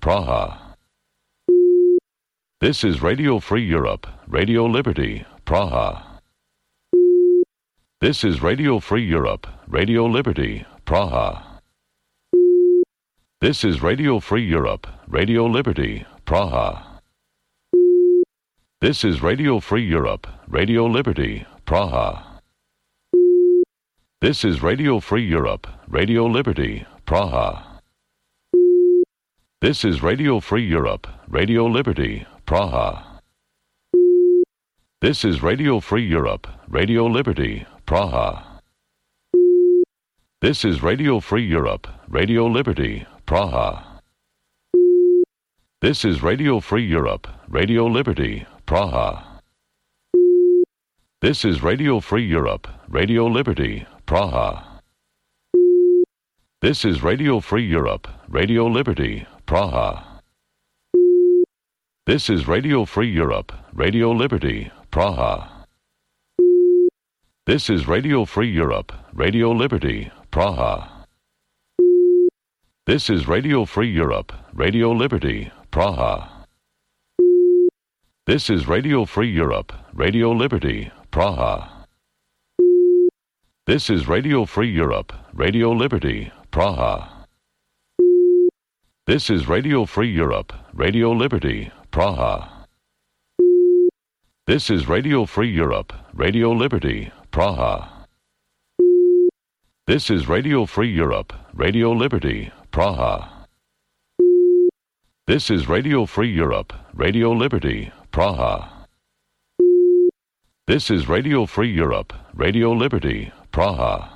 Praha. This is Radio Free Europe, Radio Liberty, Praha. This is Radio Free Europe, Radio Liberty, Praha. This is Radio Free Europe, Radio Liberty, Praha. This is Radio Free Europe, Radio Liberty, Praha. This is Radio Free Europe, Radio Liberty, Praha. This is Radio Free Europe, Radio Liberty, Praha. This is Radio Free Europe, Radio Liberty, Praha. This is Radio Free Europe, Radio Liberty, Praha. This is Radio Free Europe, Radio Liberty, Praha. This is Radio Free Europe, Radio Liberty, Praha. This is Radio Free Europe, Radio Liberty, Praha. This is Radio Free Europe, Radio Liberty, Praha. This is Radio Free Europe, Radio Liberty, Praha. This is Radio Free Europe, Radio Liberty, Praha. This is Radio Free Europe, Radio Liberty, Praha. This is Radio Free Europe, Radio Liberty, Praha. This is Radio Free Europe, Radio Liberty, Praha. This is Radio Free Europe, Radio Liberty, Praha. This is Radio Free Europe, Radio Liberty, Praha. This is Radio Free Europe, Radio Liberty, Praha. This is Radio Free Europe, Radio Liberty, Praha.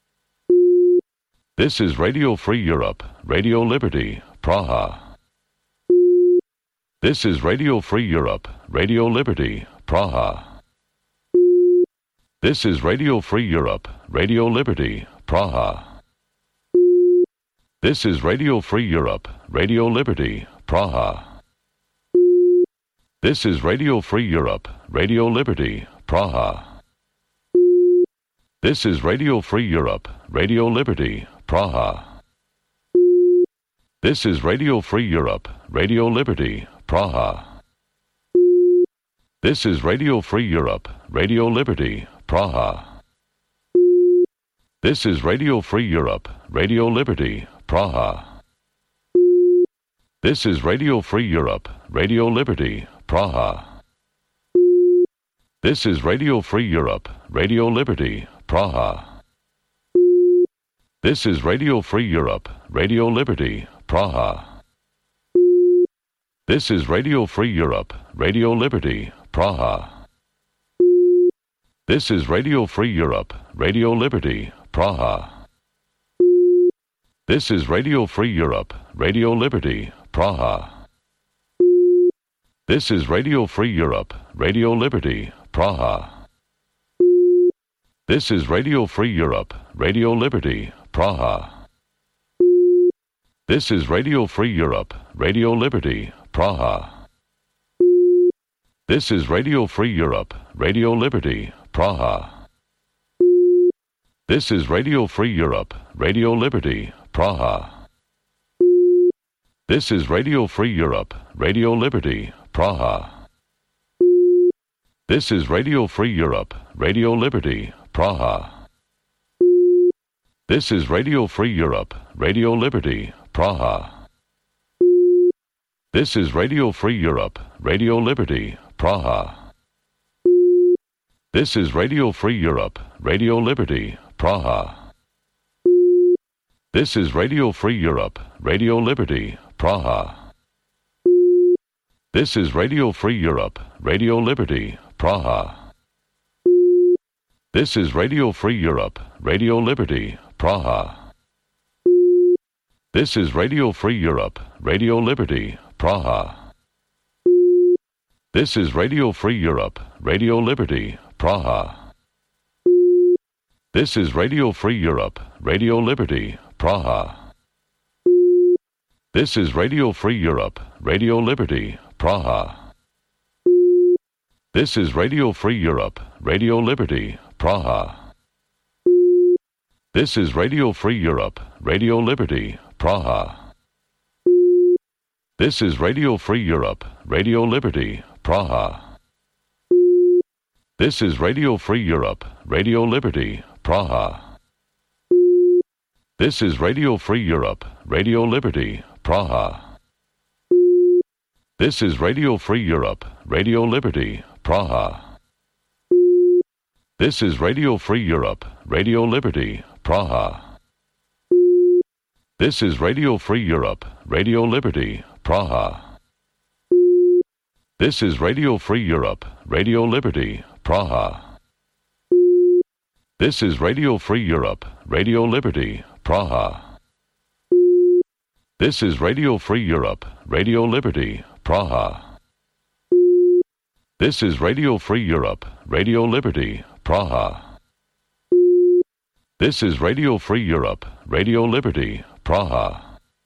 This is Radio Free Europe, Radio Liberty, Praha. This is Radio Free Europe, Radio Liberty, Praha. This is Radio Free Europe, Radio Liberty, Praha. This is Radio Free Europe, Radio Liberty, Praha. This is Radio Free Europe, Radio Liberty, Praha. This is Radio Free Europe, Radio Liberty, Praha. This is Radio Free Europe, Radio Liberty, Praha. This is Radio Free Europe, Radio Liberty, Praha. This is Radio Free Europe, Radio Liberty, Praha. This is Radio Free Europe, Radio Liberty, Praha. This is Radio Free Europe, Radio Liberty, Praha. This is Radio Free Europe, Radio Liberty, Praha. This is Radio Free Europe, Radio Liberty, Praha. This is Radio Free Europe, Radio Liberty, Praha. This is Radio Free Europe, Radio Liberty, Praha. This is Radio Free Europe, Radio Liberty, Praha. This is Radio Free Europe, Radio Liberty, Praha. This is Radio Free Europe, Radio Liberty, Praha. This is Radio Free Europe, Radio Liberty, Praha. This is Radio Free Europe, Radio Liberty, Praha. This is Radio Free Europe, Radio Liberty, Praha. This is Radio Free Europe, Radio Liberty, Praha. This is Radio Free Europe, Radio Liberty, Praha. This is Radio Free Europe, Radio Liberty, Praha. This is Radio Free Europe, Radio Liberty, Praha. This is Radio Free Europe, Radio Liberty, Praha. This is Radio Free Europe, Radio Liberty, Praha. This is Radio Free Europe, Radio Liberty, Praha. This is Radio Free Europe, Radio Liberty, Praha. This is Radio Free Europe, Radio Liberty, Praha. This is Radio Free Europe, Radio Liberty, Praha. This is Radio Free Europe, Radio Liberty, Praha. This is Radio Free Europe, Radio Liberty, Praha. This is Radio Free Europe, Radio Liberty, Praha. This is Radio Free Europe, Radio Liberty, Praha. This is Radio Free Europe, Radio Liberty, Praha. This is Radio Free Europe, Radio Liberty, Praha. This is Radio Free Europe, Radio Liberty, Praha. This is Radio Free Europe, Radio Liberty, Praha. This is Radio Free Europe, Radio Liberty, Praha. This is Radio Free Europe, Radio Liberty, Praha. This is Radio Free Europe, Radio Liberty, Praha. This is Radio Free Europe, Radio Liberty, Praha. This is Radio Free Europe, Radio Liberty, Praha. This is Radio Free Europe, Radio Liberty, Praha.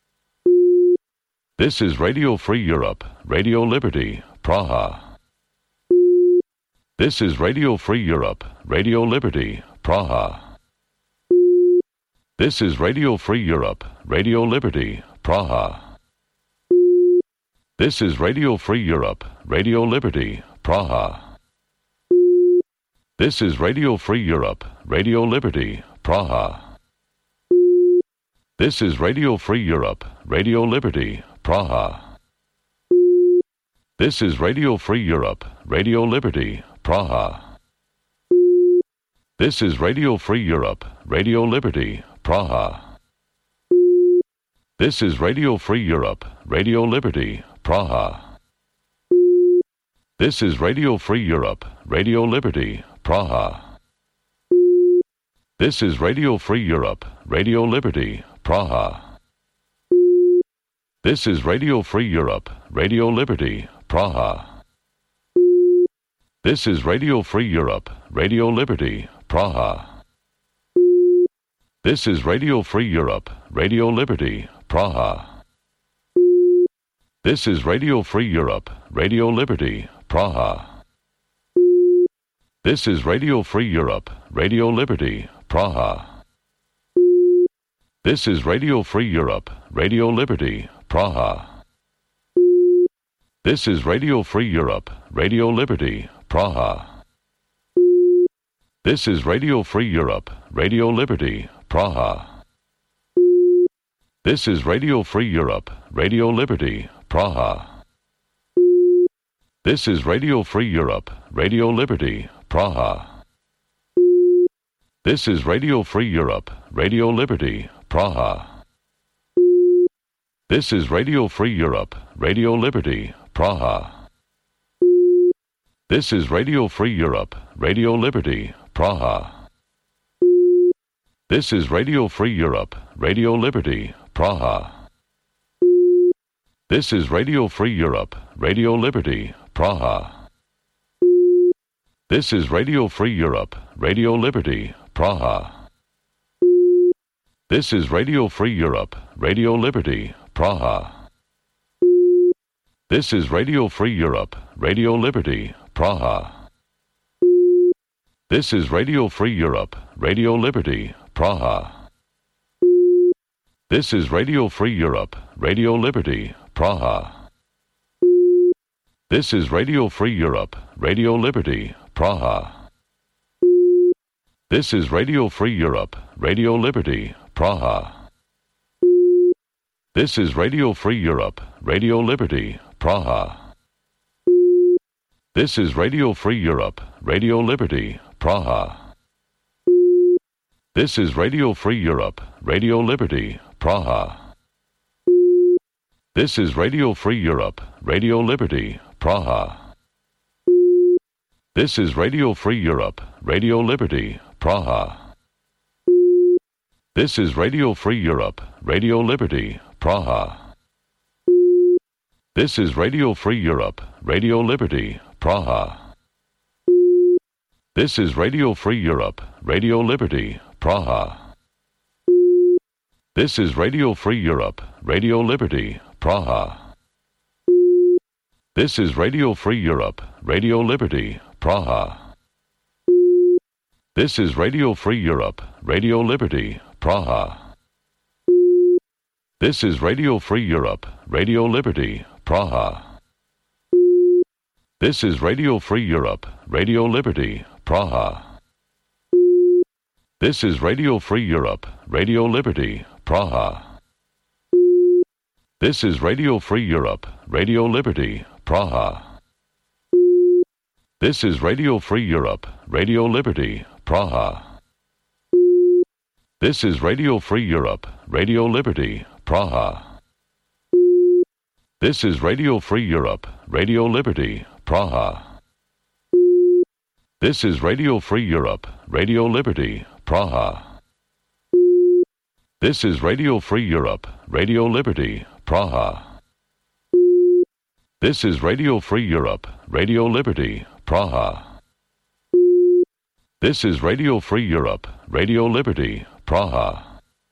This is Radio Free Europe, Radio Liberty, Praha. This is Radio Free Europe, Radio Liberty, Praha. This is Radio Free Europe, Radio Liberty, Praha. This is Radio Free Europe, Radio Liberty, Praha. This is Radio Free Europe, Radio Liberty, Praha. This is Radio Free Europe, Radio Liberty, Praha. This is Radio Free Europe, Radio Liberty, Praha. This is Radio Free Europe, Radio Liberty, Praha. This is Radio Free Europe, Radio Liberty, Praha. This is Radio Free Europe, Radio Liberty, Praha. This is Radio Free Europe, Radio Liberty, Praha. This is Radio Free Europe, Radio Liberty, Praha. This is Radio Free Europe, Radio Liberty, Praha. This is Radio Free Europe, Radio Liberty, Praha. This is Radio Free Europe, Radio Liberty, Praha. This is Radio Free Europe, Radio Liberty, Praha. This is Radio Free Europe, Radio Liberty, Praha. This is Radio Free Europe, Radio Liberty, Praha. This is Radio Free Europe, Radio Liberty, Praha. This is Radio Free Europe, Radio Liberty, Praha. This is Radio Free Europe, Radio Liberty, Praha. This is Radio Free Europe, Radio Liberty, Praha. This is Radio Free Europe, Radio Liberty, Praha. This is Radio Free Europe, Radio Liberty, Praha. This is Radio Free Europe, Radio Liberty, Praha. This is Radio Free Europe, Radio Liberty, Praha. This is Radio Free Europe, Radio Liberty, Praha. This is Radio Free Europe, Radio Liberty, Praha. This is Radio Free Europe, Radio Liberty, Praha. This is Radio Free Europe, Radio Liberty, Praha. This is Radio Free Europe, Radio Liberty, Praha. This is Radio Free Europe, Radio Liberty, Praha. This is Radio Free Europe, Radio Liberty, Praha. This is Radio Free Europe, Radio Liberty, Praha. This is Radio Free Europe, Radio Liberty, Praha. This is Radio Free Europe, Radio Liberty, Praha. This is Radio Free Europe, Radio Liberty, Praha. This is Radio Free Europe, Radio Liberty, Praha. This is Radio Free Europe, Radio Liberty, Praha. This is Radio Free Europe, Radio Liberty, Praha. This is Radio Free Europe, Radio Liberty, Praha. This is Radio Free Europe, Radio Liberty, Praha. This is Radio Free Europe, Radio Liberty, Praha. This is Radio Free Europe, Radio Liberty, Praha. This is Radio Free Europe, Radio Liberty, Praha. This is Radio Free Europe, Radio Liberty, Praha. This is Radio Free Europe, Radio Liberty, Praha. This is Radio Free Europe, Radio Liberty, Praha. This is Radio Free Europe, Radio Liberty, Praha. This is Radio Free Europe, Radio Liberty, Praha. This is Radio Free Europe, Radio Liberty, Praha. This is Radio Free Europe, Radio Liberty, Praha. This is Radio Free Europe, Radio Liberty, Praha. This is Radio Free Europe, Radio Liberty, Praha. This is Radio Free Europe, Radio Liberty, Praha.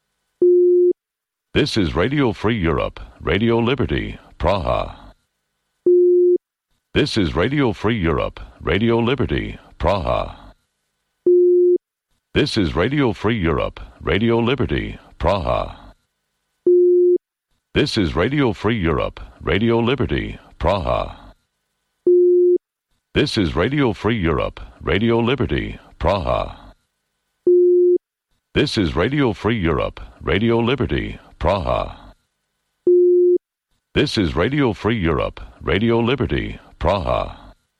This is Radio Free Europe, Radio Liberty, Praha. This is Radio Free Europe, Radio Liberty, Praha. This is Radio Free Europe, Radio Liberty, Praha. This is Radio Free Europe, Radio Liberty, Praha. This is Radio Free Europe, Radio Liberty, Praha. This is Radio Free Europe, Radio Liberty, Praha. This is Radio Free Europe, Radio Liberty, Praha.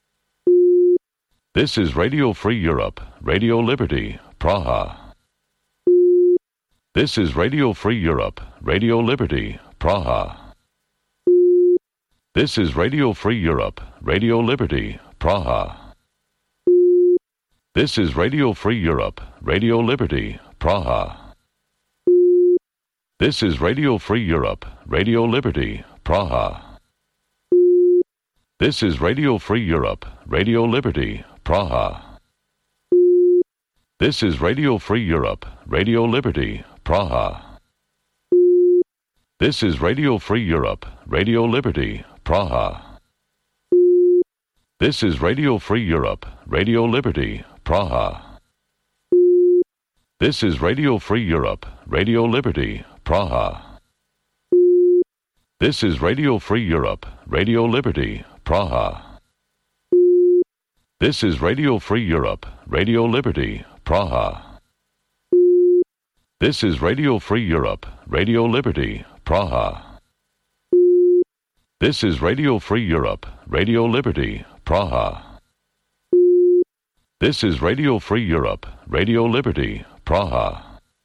This is Radio Free Europe, Radio Liberty, Praha. This is Radio Free Europe, Radio Liberty, Praha. This is Radio Free Europe, Radio Liberty, Praha. This is Radio Free Europe, Radio Liberty, Praha. This is Radio Free Europe, Radio Liberty, Praha. This is Radio Free Europe, Radio Liberty, Praha. This is Radio Free Europe, Radio Liberty, Praha. This is Radio Free Europe, Radio Liberty, Praha. This is Radio Free Europe, Radio Liberty, Praha. This is Radio Free Europe, Radio Liberty, Praha. This is Radio Free Europe, Radio Liberty, Praha. This is Radio Free Europe, Radio Liberty, Praha. This is Radio Free Europe, Radio Liberty, Praha. This is Radio Free Europe, Radio Liberty, Praha. This is Radio Free Europe, Radio Liberty, Praha.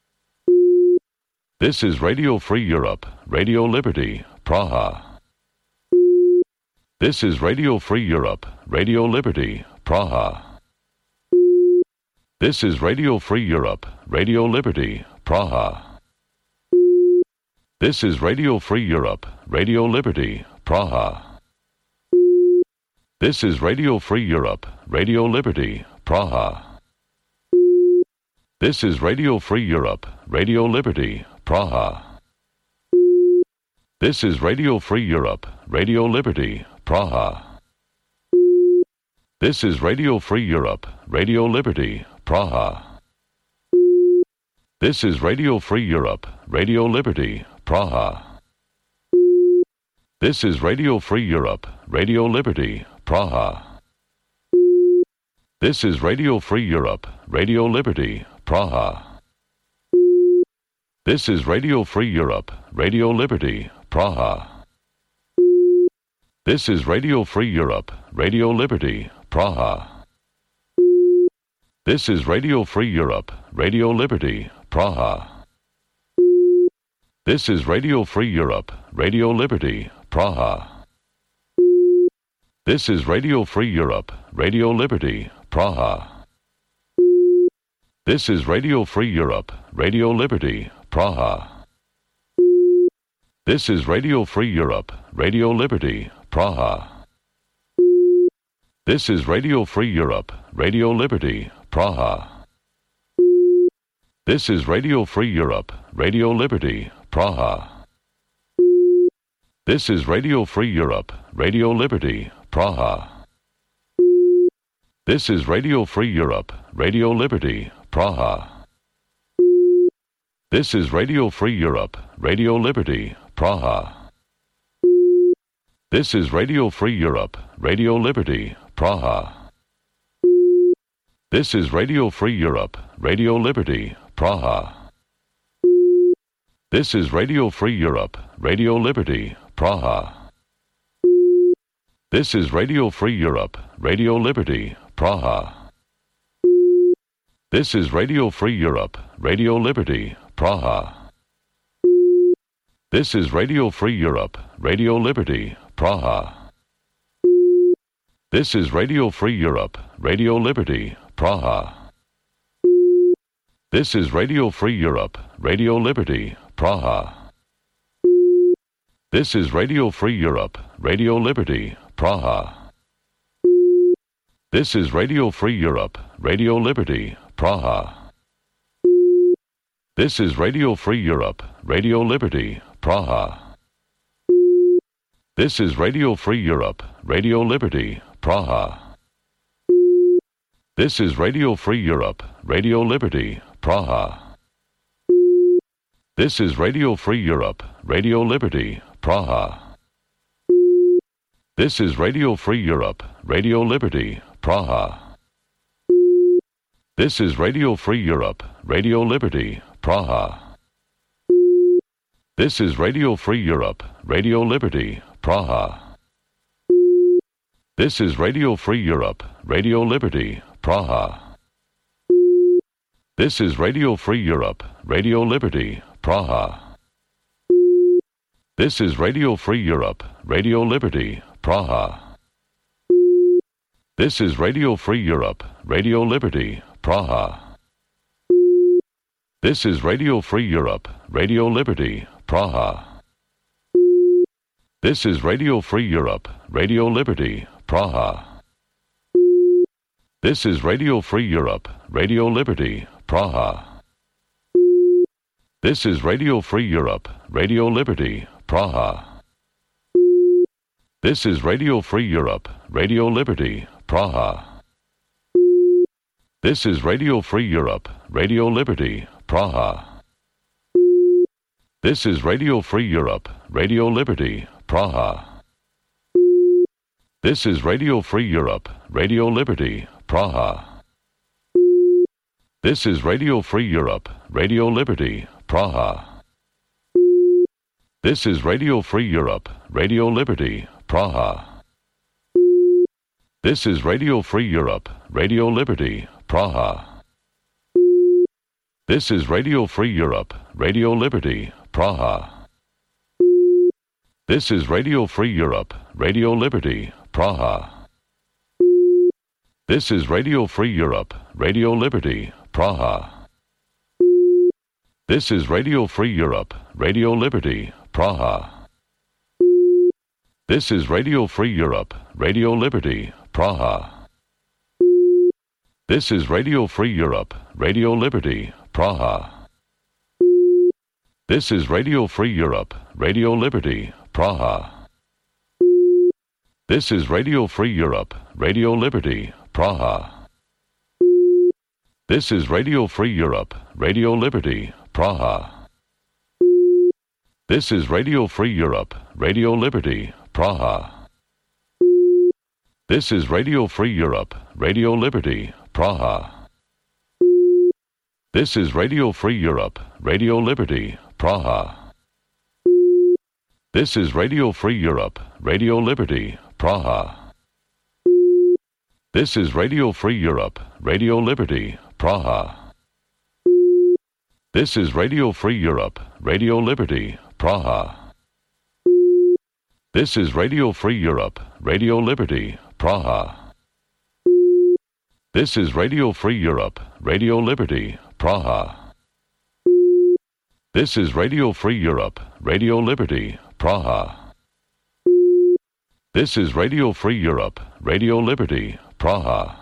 This is Radio Free Europe, Radio Liberty, Praha. This is Radio Free Europe, Radio Liberty, Praha. This is Radio Free Europe, Radio Liberty, Praha. This is Radio Free Europe, Radio Liberty, Praha. This is Radio Free Europe, Radio Liberty, Praha. This is Radio Free Europe, Radio Liberty, Praha. This is Radio Free Europe, Radio Liberty, Praha. This is Radio Free Europe, Radio Liberty, Praha. This is Radio Free Europe, Radio Liberty, Praha. This is Radio Free Europe, Radio Liberty, Praha. This is Radio Free Europe, Radio Liberty, Praha. This is Radio Free Europe, Radio Liberty, Praha. This is Radio Free Europe, Radio Liberty, Praha. This is Radio Free Europe, Radio Liberty, Praha. This is Radio Free Europe, Radio Liberty, Praha. This is Radio Free Europe, Radio Liberty, Praha. This is Radio Free Europe, Radio Liberty, Praha. This is Radio Free Europe, Radio Liberty, Praha. This is Radio Free Europe, Radio Liberty, Praha. This is Radio Free Europe, Radio Liberty, Praha. This is Radio Free Europe, Radio Liberty, Praha. This is Radio Free Europe, Radio Liberty, Praha. This is Radio Free Europe, Radio Liberty, Praha. This is Radio Free Europe, Radio Liberty, Praha. This is Radio Free Europe, Radio Liberty, Praha. This is Radio Free Europe, Radio Liberty, Praha. This is Radio Free Europe, Radio Liberty, Praha. This is Radio Free Europe, Radio Liberty, Praha. This is Radio Free Europe, Radio Liberty, Praha. This is Radio Free Europe, Radio Liberty, Praha. This is Radio Free Europe, Radio Liberty, Praha. This is Radio Free Europe, Radio Liberty, Praha. This is Radio Free Europe, Radio Liberty, Praha. This is Radio Free Europe, Radio Liberty, Praha. This is Radio Free Europe, Radio Liberty, Praha. This is Radio Free Europe, Radio Liberty, Praha. This is Radio Free Europe, Radio Liberty, Praha. This is Radio Free Europe, Radio Liberty, Praha. This is Radio Free Europe, Radio Liberty, Praha. This is Radio Free Europe, Radio Liberty, Praha. This is Radio Free Europe, Radio Liberty, Praha. This is Radio Free Europe, Radio Liberty, Praha. This is Radio Free Europe, Radio Liberty, Praha. This is Radio Free Europe, Radio Liberty, Praha. This is Radio Free Europe, Radio Liberty, Praha. This is Radio Free Europe, Radio Liberty, Praha. This is Radio Free Europe, Radio Liberty, Praha. This is Radio Free Europe, Radio Liberty, Praha. This is Radio Free Europe, Radio Liberty, Praha. This is Radio Free Europe, Radio Liberty, Praha. This is Radio Free Europe, Radio Liberty, Praha. This is Radio Free Europe, Radio Liberty, Praha. This is Radio Free Europe, Radio Liberty, Praha. This is Radio Free Europe, Radio Liberty, Praha. This is Radio Free Europe, Radio Liberty, Praha. This is Radio Free Europe, Radio Liberty, Praha. This is Radio Free Europe, Radio Liberty, Praha. This is Radio Free Europe, Radio Liberty, Praha. This is Radio Free Europe, Radio Liberty, Praha. This is Radio Free Europe, Radio Liberty, Praha. This is Radio Free Europe, Radio Liberty, Praha. This is Radio Free Europe, Radio Liberty, Praha. This is Radio Free Europe, Radio Liberty, Praha. This is Radio Free Europe, Radio Liberty, Praha. This is Radio Free Europe, Radio Liberty, Praha. This is Radio Free Europe, Radio Liberty, Praha. This is Radio Free Europe, Radio Liberty, Praha. This is Radio Free Europe, Radio Liberty, Praha. This is Radio Free Europe, Radio Liberty, Praha. This is Radio Free Europe, Radio Liberty, Praha. This is Radio Free Europe, Radio Liberty, Praha. This is Radio Free Europe, Radio Liberty, Praha. This is Radio Free Europe, Radio Liberty, Praha. This is Radio Free Europe, Radio Liberty, Praha.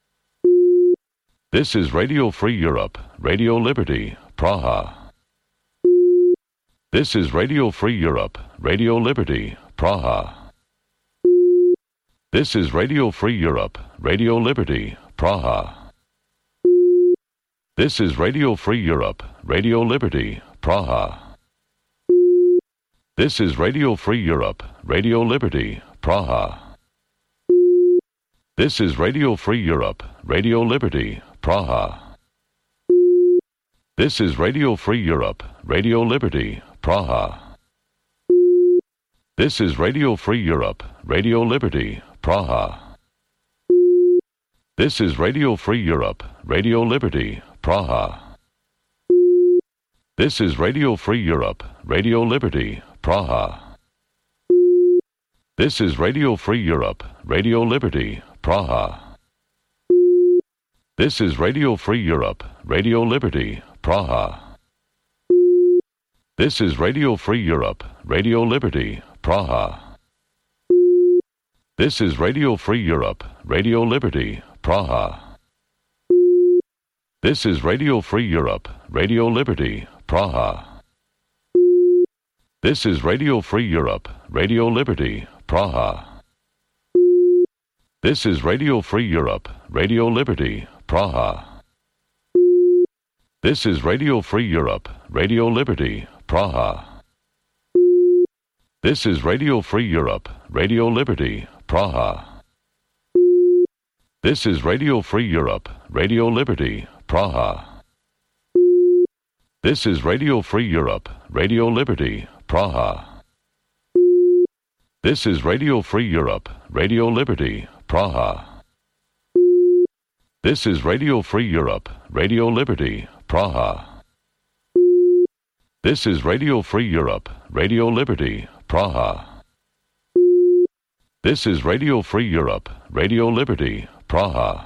This is Radio Free Europe, Radio Liberty, Praha. This is Radio Free Europe, Radio Liberty, Praha. This is Radio Free Europe, Radio Liberty, Praha. This is Radio Free Europe, Radio Liberty, Praha. This is Radio Free Europe, Radio Liberty, Praha. This is Radio Free Europe, Radio Liberty, Praha. This is Radio Free Europe, Radio Liberty, Praha. This is Radio Free Europe, Radio Liberty, Praha. This is Radio Free Europe, Radio Liberty, Praha. This is Radio Free Europe, Radio Liberty, Praha. This is Radio Free Europe, Radio Liberty, Praha. This is Radio Free Europe, Radio Liberty, Praha. This is Radio Free Europe, Radio Liberty, Praha. This is Radio Free Europe, Radio Liberty, Praha. This is Radio Free Europe, Radio Liberty, Praha. This is Radio Free Europe, Radio Liberty, Praha. This is Radio Free Europe, Radio Liberty, Praha. This is Radio Free Europe, Radio Liberty, Praha. This is Radio Free Europe, Radio Liberty, Praha. This is Radio Free Europe, Radio Liberty, Praha. This is Radio Free Europe, Radio Liberty, Praha. This is Radio Free Europe, Radio Liberty, Praha. This is Radio Free Europe, Radio Liberty, Praha. This is Radio Free Europe, Radio Liberty, Praha. This is Radio Free Europe, Radio Liberty, Praha.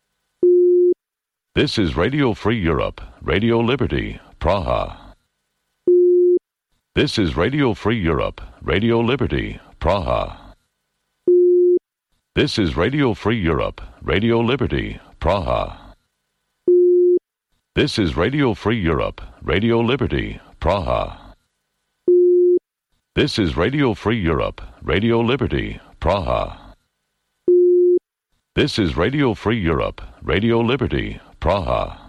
This is Radio Free Europe, Radio Liberty, Praha. This is Radio Free Europe, Radio Liberty, Praha. This is Radio Free Europe, Radio Liberty, Praha. This is Radio Free Europe, Radio Liberty, Praha. This is Radio Free Europe, Radio Liberty, Praha. This is Radio Free Europe, Radio Liberty, Praha.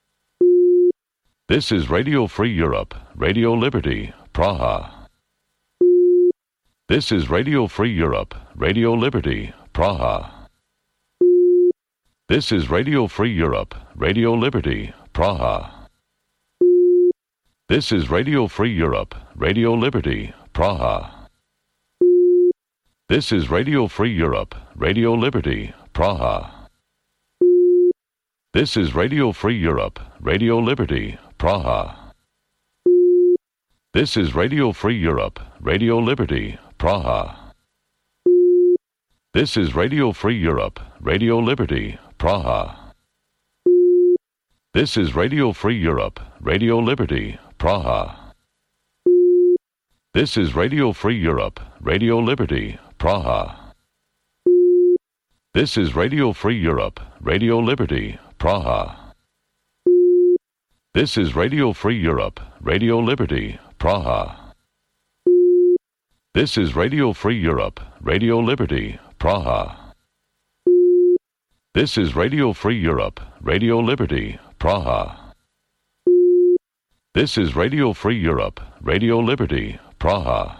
This is Radio Free Europe, Radio Liberty, Praha. This is Radio Free Europe, Radio Liberty, Praha. This is Radio Free Europe, Radio Liberty, Praha. This is Radio Free Europe, Radio Liberty, Praha. This is Radio Free Europe, Radio Liberty, Praha. This is Radio Free Europe, Radio Liberty, Praha. This is Radio Free Europe, Radio Liberty, Praha. This is Radio Free Europe, Radio Liberty, Praha. This is Radio Free Europe, Radio Liberty, Praha. This is Radio Free Europe, Radio Liberty, Praha. This is Radio Free Europe, Radio Liberty, Praha. This is Radio Free Europe, Radio Liberty, Praha. This is Radio Free Europe, Radio Liberty, Praha. This is Radio Free Europe, Radio Liberty, Praha. This is Radio Free Europe, Radio Liberty, Praha.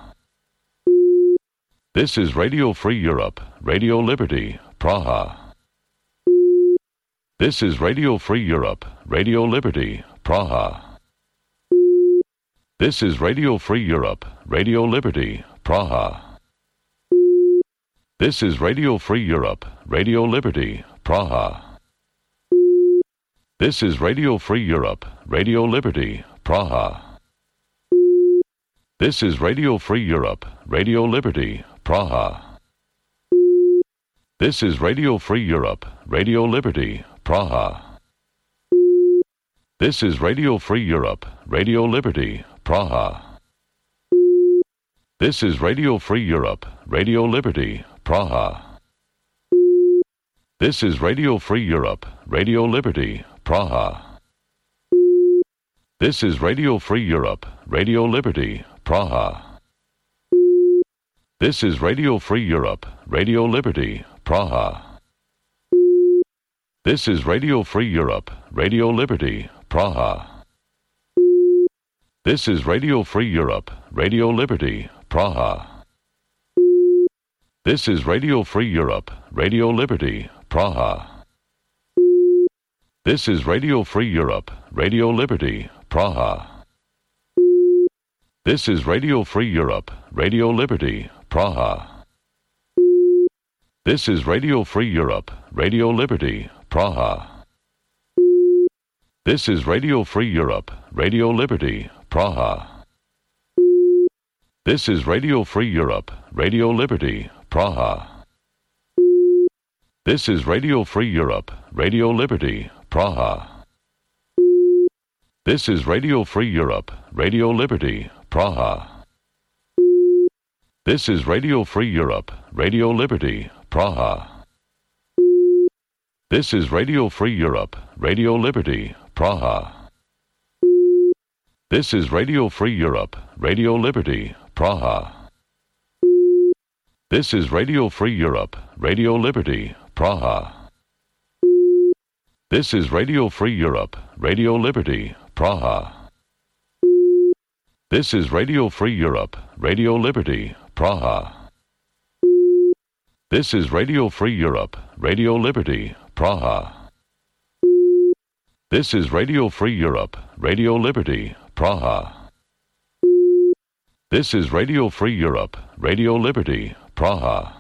This is Radio Free Europe, Radio Liberty, Praha. This is Radio Free Europe, Radio Liberty, Praha. This is Radio Free Europe, Radio Liberty, Praha. This is Radio Free Europe, Radio Liberty, Praha. This is Radio Free Europe, Radio Liberty, Praha. This is Radio Free Europe, Radio Liberty, Praha. This is Radio Free Europe, Radio Liberty, Praha. This is Radio Free Europe, Radio Liberty, Praha. This is Radio Free Europe, Radio Liberty, Praha. This is Radio Free Europe, Radio Liberty, Praha. This is Radio Free Europe, Radio Liberty, Praha. This is Radio Free Europe, Radio Liberty, Praha. This is Radio Free Europe, Radio Liberty, Praha. This is Radio Free Europe, Radio Liberty, Praha. This is Radio Free Europe, Radio Liberty, Praha. This is Radio Free Europe, Radio Liberty, Praha. This is Radio Free Europe, Radio Liberty, Praha. This is Radio Free Europe, Radio Liberty, Praha. This is Radio Free Europe, Radio Liberty, Praha. This is Radio Free Europe, Radio Liberty, Praha. This is Radio Free Europe, Radio Liberty, Praha. This is Radio Free Europe, Radio Liberty, Praha. This is Radio Free Europe, Radio Liberty, Praha. This is Radio Free Europe, Radio Liberty, Praha. This is Radio Free Europe, Radio Liberty, Praha. This is Radio Free Europe, Radio Liberty, Praha. This is Radio Free Europe, Radio Liberty, Praha. This is Radio Free Europe, Radio Liberty, Praha. This is Radio Free Europe, Radio Liberty, Praha. This is Radio Free Europe, Radio Liberty, Praha. This is Radio Free Europe, Radio Liberty, Praha.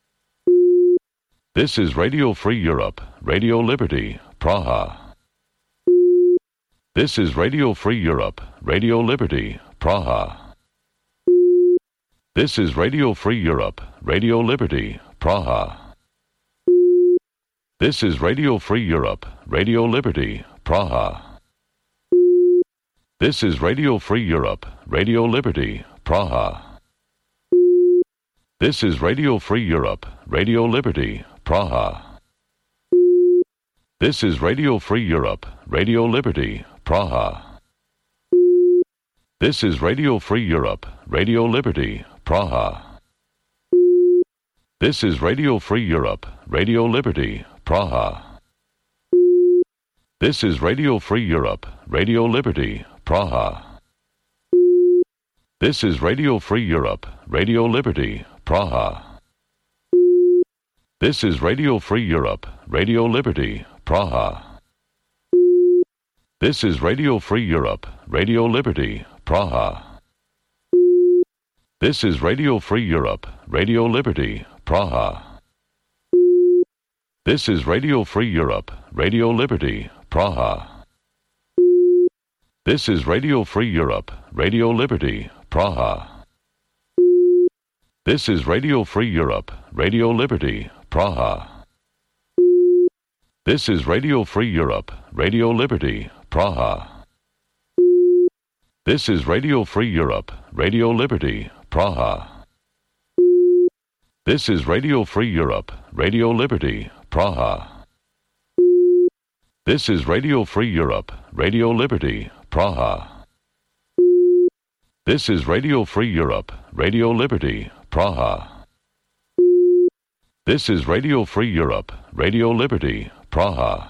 This is Radio Free Europe, Radio Liberty, Praha. This is Radio Free Europe, Radio Liberty, Praha. This is Radio Free Europe, Radio Liberty, Praha. This is Radio Free Europe, Radio Liberty, Praha. This is Radio Free Europe, Radio Liberty, Praha. This is Radio Free Europe, Radio Liberty, Praha. This is Radio Free Europe, Radio Liberty, Praha. This is Radio Free Europe, Radio Liberty, Praha. This is Radio Free Europe, Radio Liberty, Praha. This is Radio Free Europe, Radio Liberty, Praha. This is Radio Free Europe, Radio Liberty, Praha. This is Radio Free Europe, Radio Liberty, Praha. This is Radio Free Europe, Radio Liberty, Praha. This is Radio Free Europe, Radio Liberty, Praha. This is Radio Free Europe, Radio Liberty, Praha. This is Radio Free Europe, Radio Liberty, Praha. This is Radio Free Europe, Radio Liberty, Praha. This is Radio Free Europe, Radio Liberty, Praha. This is Radio Free Europe, Radio Liberty, Praha. This is Radio Free Europe, Radio Liberty, Praha. This is Radio Free Europe, Radio Liberty, Praha. This is Radio Free Europe, Radio Liberty, Praha. This is Radio Free Europe, Radio Liberty, Praha.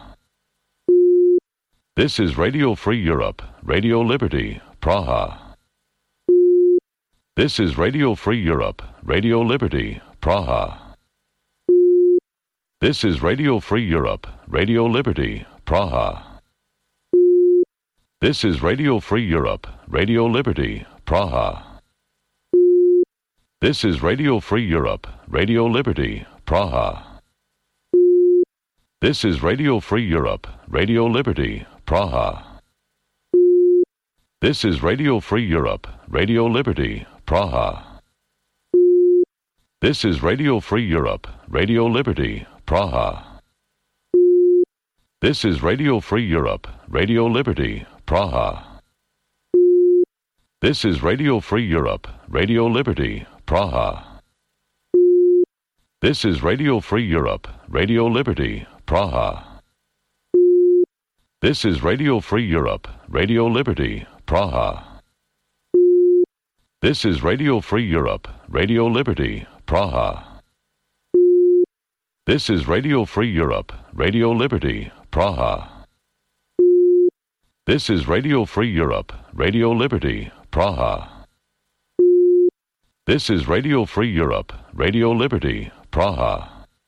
This is Radio Free Europe, Radio Liberty, Praha. This is Radio Free Europe, Radio Liberty, Praha. This is Radio Free Europe, Radio Liberty, Praha. This is Radio Free Europe, Radio Liberty, Praha. This is Radio Free Europe, Radio Liberty, Praha. This is Radio Free Europe, Radio Liberty, Praha. This is Radio Free Europe, Radio Liberty, Praha. This is Radio Free Europe, Radio Liberty, Praha. This is Radio Free Europe, Radio Liberty, Praha. This is Radio Free Europe, Radio Liberty, Praha. This is Radio Free Europe, Radio Liberty, Praha. This is Radio Free Europe, Radio Liberty, Praha. This is Radio Free Europe, Radio Liberty, Praha. This is Radio Free Europe, Radio Liberty, Praha. This is Radio Free Europe, Radio Liberty, Praha. This is Radio Free Europe, Radio Liberty, Praha.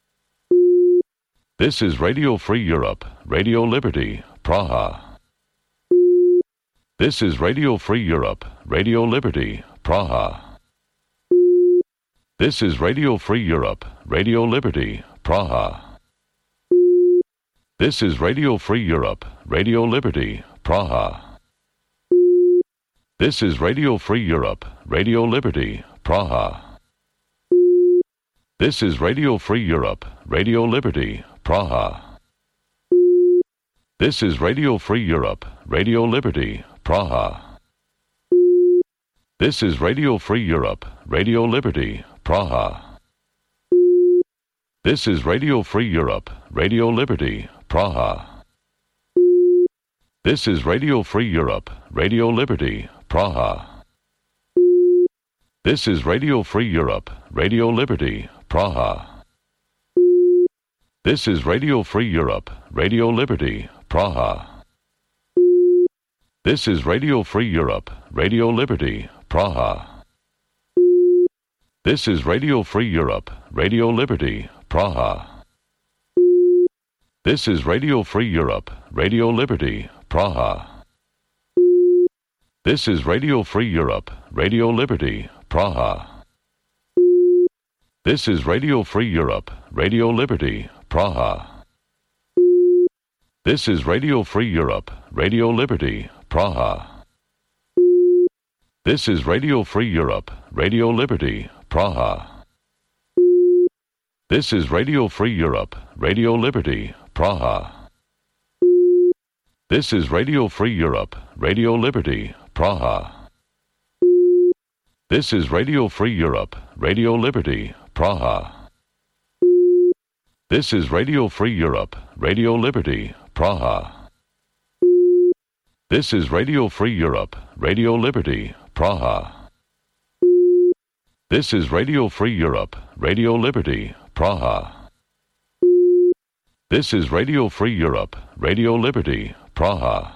This is Radio Free Europe, Radio Liberty, Praha. This is Radio Free Europe, Radio Liberty, Praha. This is Radio Free Europe, Radio Liberty, Praha. This is Radio Free Europe, Radio Liberty, Praha. This is Radio Free Europe, Radio Liberty, Praha. This is Radio Free Europe, Radio Liberty, Praha. This is Radio Free Europe, Radio Liberty, Praha. This is Radio Free Europe, Radio Liberty, Praha. This is Radio Free Europe, Radio Liberty, Praha. This is Radio Free Europe, Radio Liberty, Praha. This is Radio Free Europe, Radio Liberty, Praha. This is Radio Free Europe, Radio Liberty, Praha. This is Radio Free Europe, Radio Liberty, Praha. This is Radio Free Europe, Radio Liberty, Praha. This is Radio Free Europe, Radio Liberty, Praha. This is Radio Free Europe, Radio Liberty, Praha. This is Radio Free Europe, Radio Liberty, Praha. This is Radio Free Europe, Radio Liberty, Praha. This is Radio Free Europe, Radio Liberty, Praha. This is Radio Free Europe, Radio Liberty, Praha. This is Radio Free Europe, Radio Liberty, Praha. This is Radio Free Europe, Radio Liberty, Praha. This is Radio Free Europe, Radio Liberty, Praha. This is Radio Free Europe, Radio Liberty, Praha. This is Radio Free Europe, Radio Liberty, Praha. This is Radio Free Europe, Radio Liberty, Praha.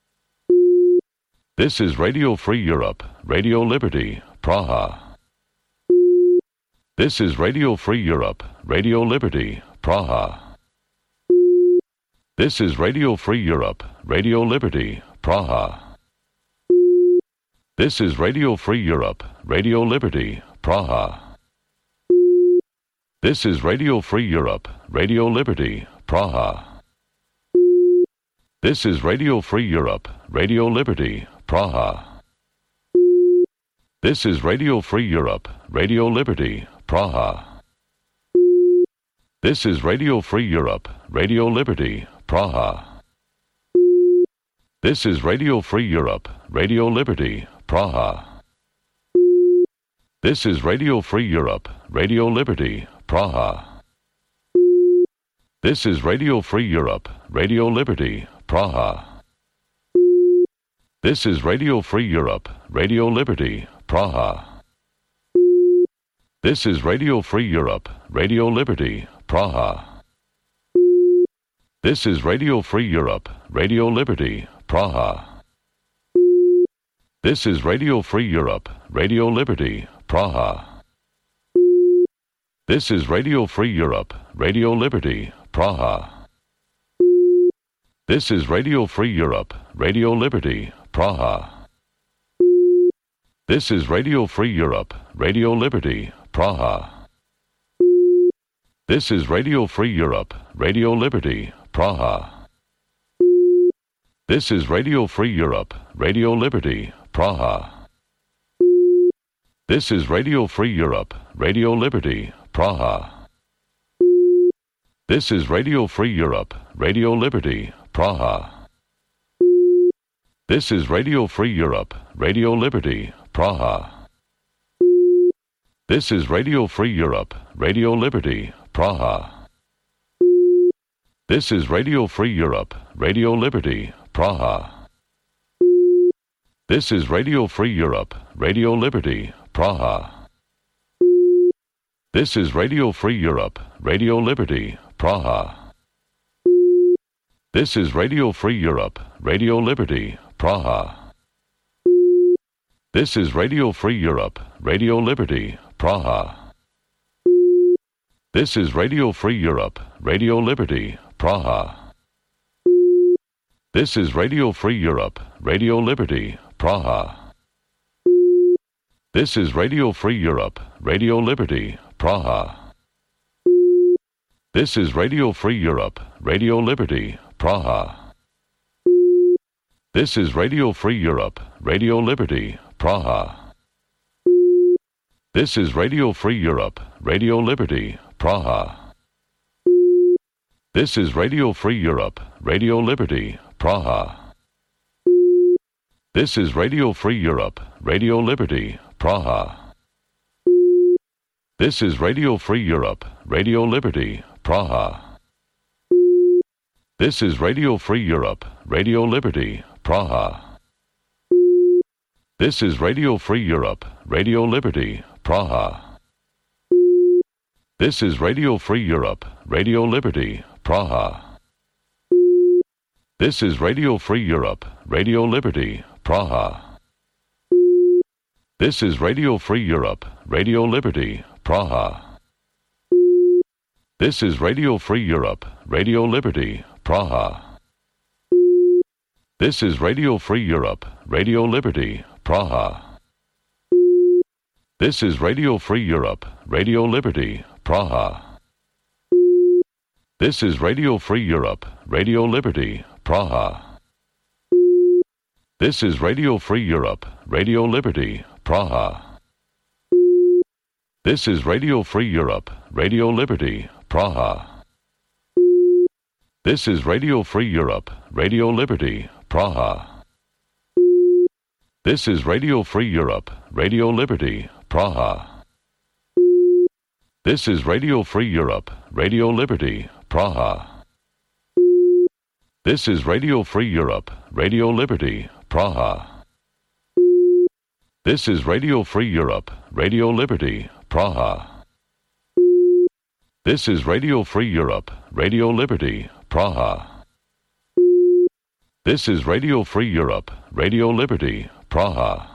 This is Radio Free Europe, Radio Liberty, Praha. This is Radio Free Europe, Radio Liberty, Praha. This is Radio Free Europe, Radio Liberty, Praha. This is Radio Free Europe, Radio Liberty, Praha. This is Radio Free Europe, Radio Liberty, Praha. This is Radio Free Europe, Radio Liberty, Praha. This is Radio Free Europe, Radio Liberty, Praha. This is Radio Free Europe, Radio Liberty, Praha. This is Radio Free Europe, Radio Liberty, Praha. This is Radio Free Europe, Radio Liberty, Praha. This is Radio Free Europe, Radio Liberty, Praha. This is Radio Free Europe, Radio Liberty, Praha. This is Radio Free Europe, Radio Liberty, Praha. This is Radio Free Europe, Radio Liberty, Praha. This is Radio Free Europe, Radio Liberty, Praha. This is Radio Free Europe, Radio Liberty, Praha. This is Radio Free Europe, Radio Liberty, Praha. This is Radio Free Europe, Radio Liberty, Praha. This is Radio Free Europe, Radio Liberty, Praha. This is Radio Free Europe, Radio Liberty, Praha. This is Radio Free Europe, Radio Liberty, Praha. This is Radio Free Europe, Radio Liberty, Praha. This is Radio Free Europe, Radio Liberty, Praha. This is Radio Free Europe, Radio Liberty, Praha. This is Radio Free Europe, Radio Liberty, Praha. This is Radio Free Europe, Radio Liberty, Praha. This is Radio Free Europe, Radio Liberty, Praha. This is Radio Free Europe, Radio Liberty, Praha. This is Radio Free Europe, Radio Liberty, Praha. This is Radio Free Europe, Radio Liberty, Praha. This is Radio Free Europe, Radio Liberty, Praha. This is Radio Free Europe, Radio Liberty, Praha. This is Radio Free Europe, Radio Liberty, Praha. This is Radio Free Europe, Radio Liberty, Praha. This is Radio Free Europe, Radio Liberty, Praha. This is Radio Free Europe, Radio Liberty, Praha. This is Radio Free Europe, Radio Liberty, Praha. This is Radio Free Europe, Radio Liberty, Praha. This is Radio Free Europe, Radio Liberty, Praha. This is Radio Free Europe, Radio Liberty, Praha. This is Radio Free Europe, Radio Liberty, Praha. This is Radio Free Europe, Radio Liberty, Praha. This is Radio Free Europe, Radio Liberty, Praha. This is Radio Free Europe, Radio Liberty, Praha. This is Radio Free Europe, Radio Liberty, Praha. This is Radio Free Europe, Radio Liberty, Praha. This is Radio Free Europe, Radio Liberty, Praha. This is Radio Free Europe, Radio Liberty, Praha. This is Radio Free Europe, Radio Liberty, Praha. This is Radio Free Europe, Radio Liberty, Praha. This is Radio Free Europe, Radio Liberty, Praha. This is Radio Free Europe, Radio Liberty, Praha. This is Radio Free Europe, Radio Liberty, Praha. This is Radio Free Europe, Radio Liberty, Praha. This is Radio Free Europe, Radio Liberty, Praha. This is Radio Free Europe, Radio Liberty, Praha.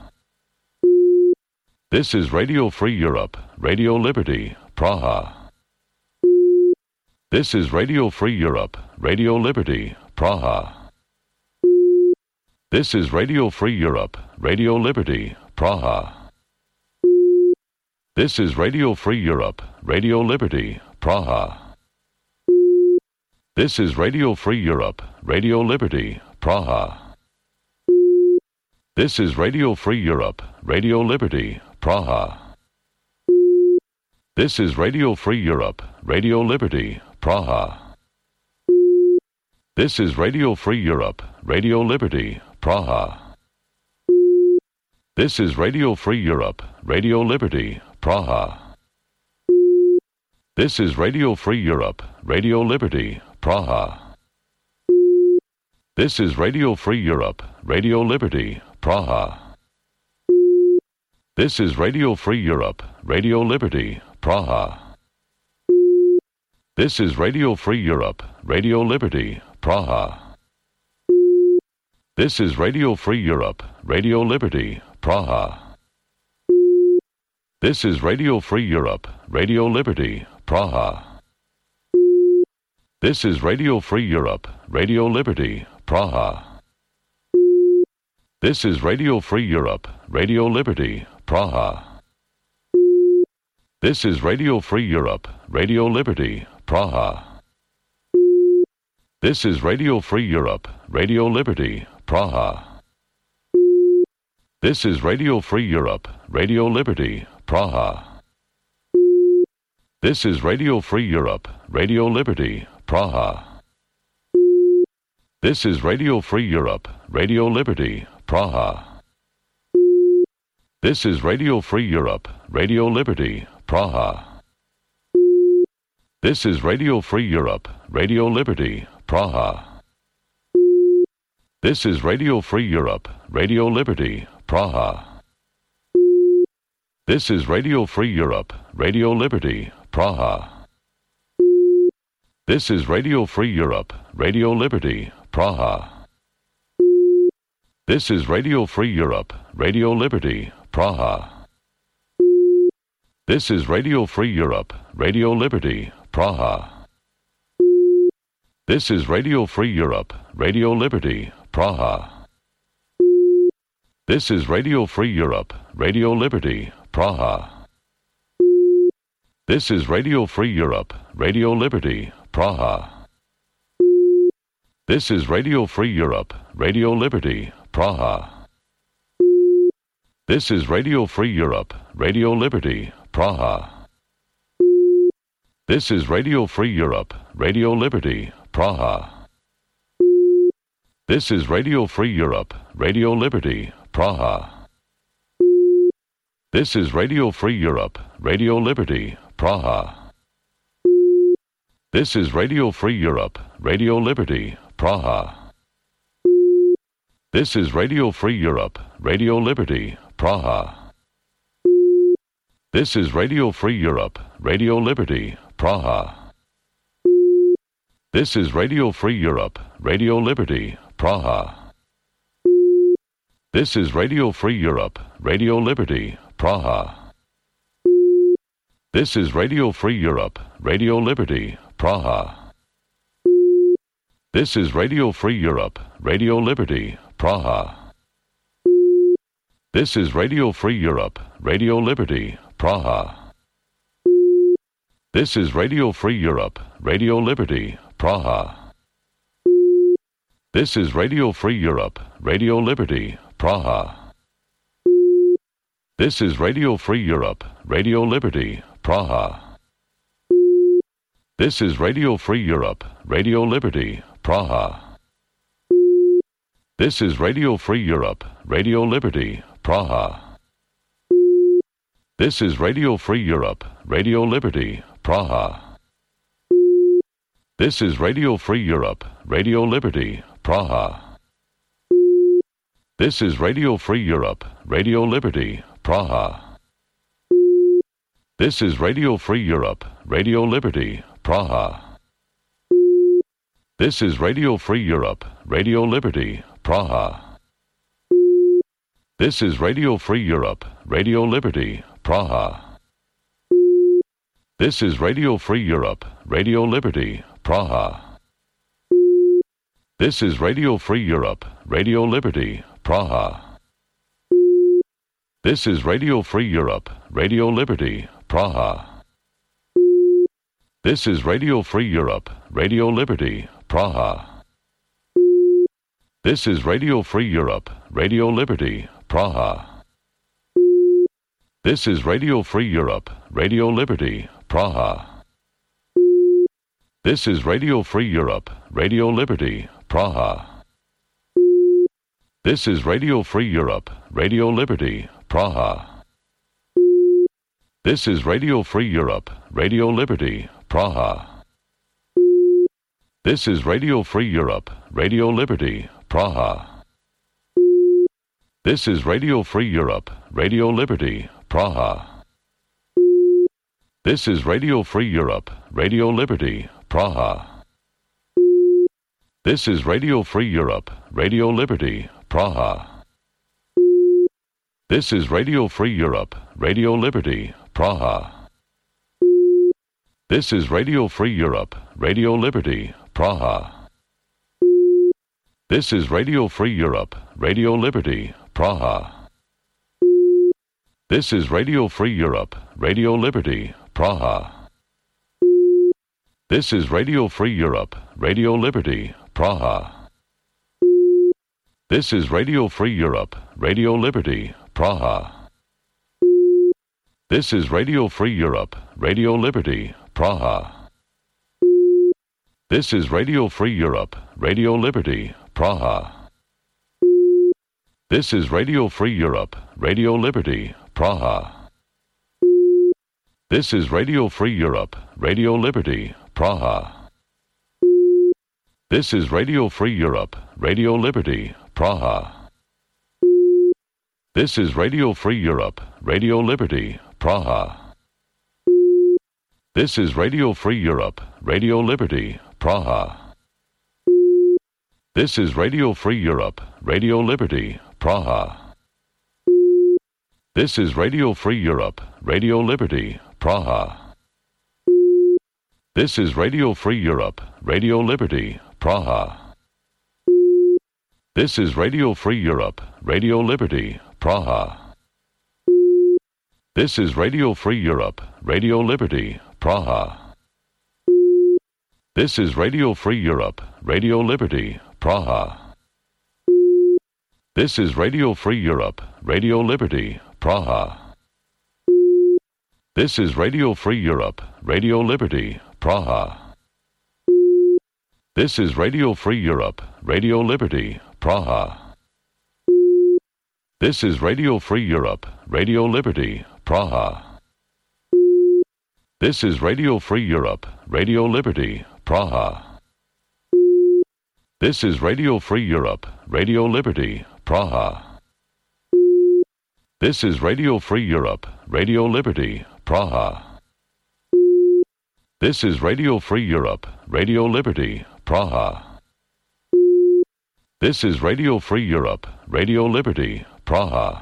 This is Radio Free Europe, Radio Liberty, Praha. This is Radio Free Europe, Radio Liberty, Praha. This is Radio Free Europe, Radio Liberty, Praha. This is Radio Free Europe, Radio Liberty, Praha. This is Radio Free Europe, Radio Liberty, Praha. This is Radio Free Europe, Radio Liberty, Praha. This is Radio Free Europe, Radio Liberty, Praha. This is Radio Free Europe, Radio Liberty, Praha. This is Radio Free Europe, Radio Liberty, Praha. This is Radio Free Europe, Radio Liberty, Praha. This is Radio Free Europe, Radio Liberty, Praha. This is Radio Free Europe, Radio Liberty, Praha. This is Radio Free Europe, Radio Liberty, Praha. This is Radio Free Europe, Radio Liberty, Praha. This is Radio Free Europe, Radio Liberty, Praha. This is Radio Free Europe, Radio Liberty, Praha. This is Radio Free Europe, Radio Liberty, Praha. This is Radio Free Europe, Radio Liberty, Praha. This is Radio Free Europe, Radio Liberty, Praha. This is Radio Free Europe, Radio Liberty, Praha. This is Radio Free Europe, Radio Liberty, Praha. This is Radio Free Europe, Radio Liberty, Praha. This is Radio Free Europe, Radio Liberty, Praha. This is Radio Free Europe, Radio Liberty, Praha. This is Radio Free Europe, Radio Liberty, Praha. This is Radio Free Europe, Radio Liberty, Praha. This is Radio Free Europe, Radio Liberty, Praha. This is Radio Free Europe, Radio Liberty, Praha. This is Radio Free Europe, Radio Liberty, Praha. This is Radio Free Europe, Radio Liberty, Praha. This is Radio Free Europe, Radio Liberty, Praha. This is Radio Free Europe, Radio Liberty, Praha. This is Radio Free Europe, Radio Liberty, Praha. This is Radio Free Europe, Radio Liberty, Praha. This is Radio Free Europe, Radio Liberty, Praha. This is Radio Free Europe, Radio Liberty, Praha. This is Radio Free Europe, Radio Liberty, Praha. This is Radio Free Europe, Radio Liberty, Praha. This is Radio Free Europe, Radio Liberty, Praha. This is Radio Free Europe, Radio Liberty, Praha. This is Radio Free Europe, Radio Liberty, Praha. This is Radio Free Europe, Radio Liberty, Praha. This is Radio Free Europe, Radio Liberty, Praha. This is Radio Free Europe, Radio Liberty, Praha. This is Radio Free Europe, Radio Liberty, Praha. This is Radio Free Europe, Radio Liberty, Praha. This is Radio Free Europe, Radio Liberty, Praha. This is Radio Free Europe, Radio Liberty, Praha. This is Radio Free Europe, Radio Liberty, Praha. This is Radio Free Europe, Radio Liberty, Praha. This is Radio Free Europe, Radio Liberty, Praha. This is Radio Free Europe, Radio Liberty, Praha. This is Radio Free Europe, Radio Liberty, Praha. This is Radio Free Europe, Radio Liberty, Praha. This is Radio Free Europe, Radio Liberty, Praha. This is Radio Free Europe, Radio Liberty, Praha. This is Radio Free Europe, Radio Liberty, Praha. This is Radio Free Europe, Radio Liberty, Praha. This is Radio Free Europe, Radio Liberty, Praha. This is Radio Free Europe, Radio Liberty, Praha. This is Radio Free Europe, Radio Liberty, Praha. This is Radio Free Europe, Radio Liberty, Praha. This is Radio Free Europe, Radio Liberty, Praha. This is Radio Free Europe, Radio Liberty, Praha. This is Radio Free Europe, Radio Liberty, Praha. This is Radio Free Europe, Radio Liberty, Praha. This is Radio Free Europe, Radio Liberty, Praha. This is Radio Free Europe, Radio Liberty, Praha. This is Radio Free Europe, Radio Liberty, Praha. This is Radio Free Europe, Radio Liberty, Praha. This is Radio Free Europe, Radio Liberty, Praha. This is Radio Free Europe, Radio Liberty, Praha. This is Radio Free Europe, Radio Liberty, Praha. This is Radio Free Europe, Radio Liberty, Praha. This is Radio Free Europe, Radio Liberty, Praha. This is Radio Free Europe, Radio Liberty, Praha. This is Radio Free Europe, Radio Liberty, Praha. This is Radio Free Europe, Radio Liberty, Praha. This is Radio Free Europe, Radio Liberty, Praha. This is Radio Free Europe, Radio Liberty, Praha. This is Radio Free Europe, Radio Liberty, Praha. This is Radio Free Europe, Radio Liberty, Praha. This is Radio Free Europe, Radio Liberty, Praha. This is Radio Free Europe, Radio Liberty, Praha. This is Radio Free Europe, Radio Liberty, Praha. This is Radio Free Europe, Radio Liberty, Praha. This is Radio Free Europe, Radio Liberty, Praha. This is Radio Free Europe, Radio Liberty, Praha. This is Radio Free Europe, Radio Liberty, Praha. This is Radio Free Europe, Radio Liberty, Praha. This is Radio Free Europe, Radio Liberty, Praha. This is Radio Free Europe, Radio Liberty, Praha. This is Radio Free Europe, Radio Liberty, Praha. This is Radio Free Europe, Radio Liberty, Praha. This is Radio Free Europe, Radio Liberty, Praha. This is Radio Free Europe, Radio Liberty, Praha. This is Radio Free Europe, Radio Liberty, Praha.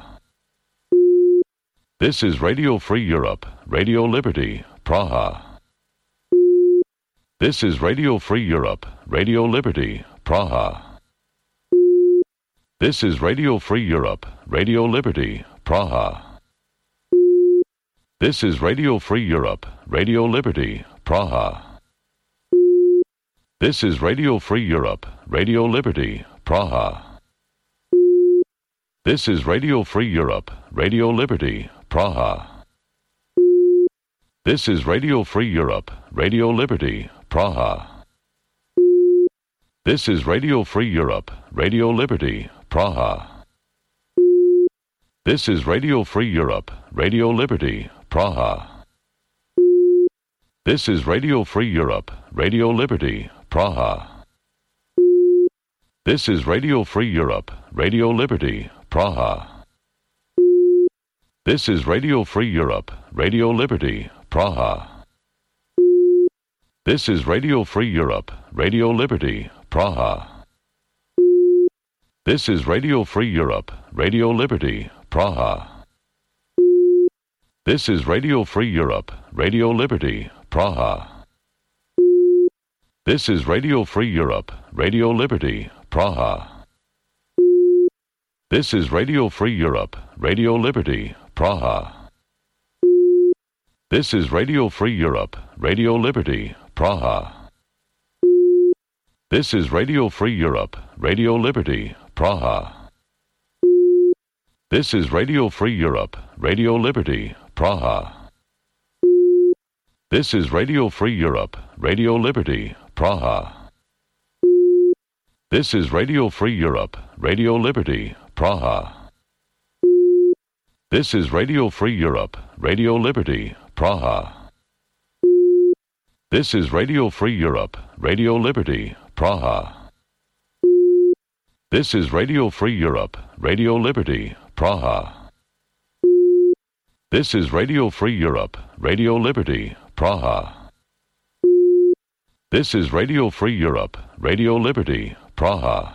This is Radio Free Europe, Radio Liberty, Praha. This is Radio Free Europe, Radio Liberty, Praha. This is Radio Free Europe, Radio Liberty, Praha. This is Radio Free Europe, Radio Liberty, Praha. This is Radio Free Europe, Radio Liberty, Praha. This is Radio Free Europe, Radio Liberty, Praha. This is Radio Free Europe, Radio Liberty, Praha. This is Radio Free Europe, Radio Liberty, Praha. This is Radio Free Europe, Radio Liberty, Praha. This is Radio Free Europe, Radio Liberty, Praha. This is Radio Free Europe, Radio Liberty, Praha. This is Radio Free Europe, Radio Liberty, Praha. This is Radio Free Europe, Radio Liberty, Praha. This is Radio Free Europe, Radio Liberty, Praha. This is Radio Free Europe, Radio Liberty, Praha. This is Radio Free Europe, Radio Liberty, Praha. This is Radio Free Europe, Radio Liberty, Praha. This is Radio Free Europe, Radio Liberty, Praha. This is Radio Free Europe, Radio Liberty, Praha. This is Radio Free Europe, Radio Liberty, Praha. This is Radio Free Europe, Radio Liberty, Praha. This is Radio Free Europe, Radio Liberty, Praha. This is Radio Free Europe, Radio Liberty, Praha. This is Radio Free Europe, Radio Liberty, Praha. This is Radio Free Europe, Radio Liberty, Praha. This is Radio Free Europe, Radio Liberty, Praha. This is Radio Free Europe, Radio Liberty, Praha.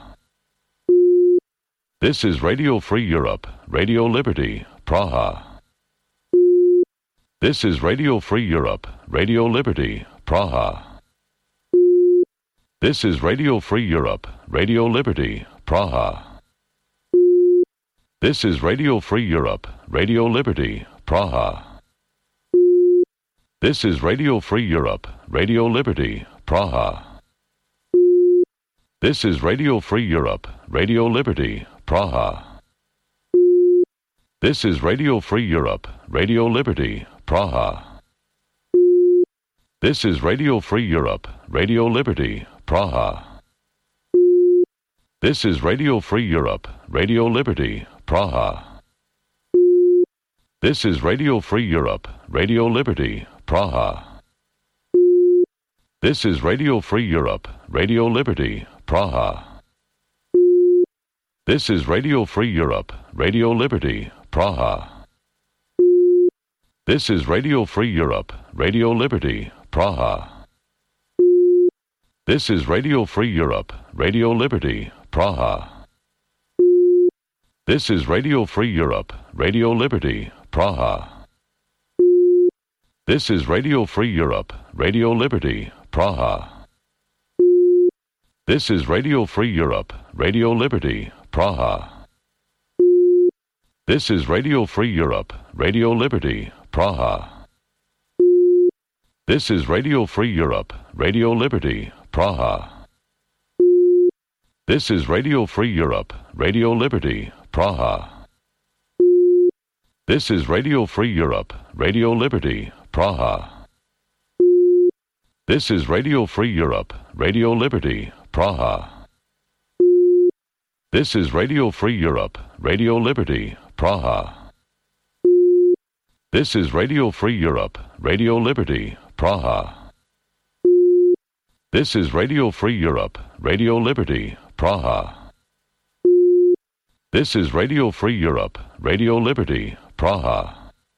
This is Radio Free Europe, Radio Liberty, Praha. This is Radio Free Europe, Radio Liberty, Praha. This is Radio Free Europe, Radio Liberty, Praha. This is Radio Free Europe, Radio Liberty, Praha. This is Radio Free Europe, Radio Liberty, Praha. This is Radio Free Europe, Radio Liberty, Praha. This is Radio Free Europe, Radio Liberty, Praha. This is Radio Free Europe, Radio Liberty, Praha. This is Radio Free Europe, Radio Liberty, Praha. This is Radio Free Europe, Radio Liberty, Praha. This is Radio Free Europe, Radio Liberty, Praha. This is Radio Free Europe, Radio Liberty, Praha. This is Radio Free Europe, Radio Liberty, Praha. This is Radio Free Europe, Radio Liberty, Praha. This is Radio Free Europe, Radio Liberty, Praha. This is Radio Free Europe, Radio Liberty, Praha. This is Radio Free Europe, Radio Liberty, Praha. This is Radio Free Europe, Radio Liberty, Praha. This is Radio Free Europe, Radio Liberty, Praha. This is Radio Free Europe, Radio Liberty, Praha. This is Radio Free Europe, Radio Liberty, Praha. This is Radio Free Europe, Radio Liberty, Praha. This is Radio Free Europe, Radio Liberty, Praha. This is Radio Free Europe, Radio Liberty, Praha. This is Radio Free Europe, Radio Liberty, Praha. This is Radio Free Europe, Radio Liberty, Praha.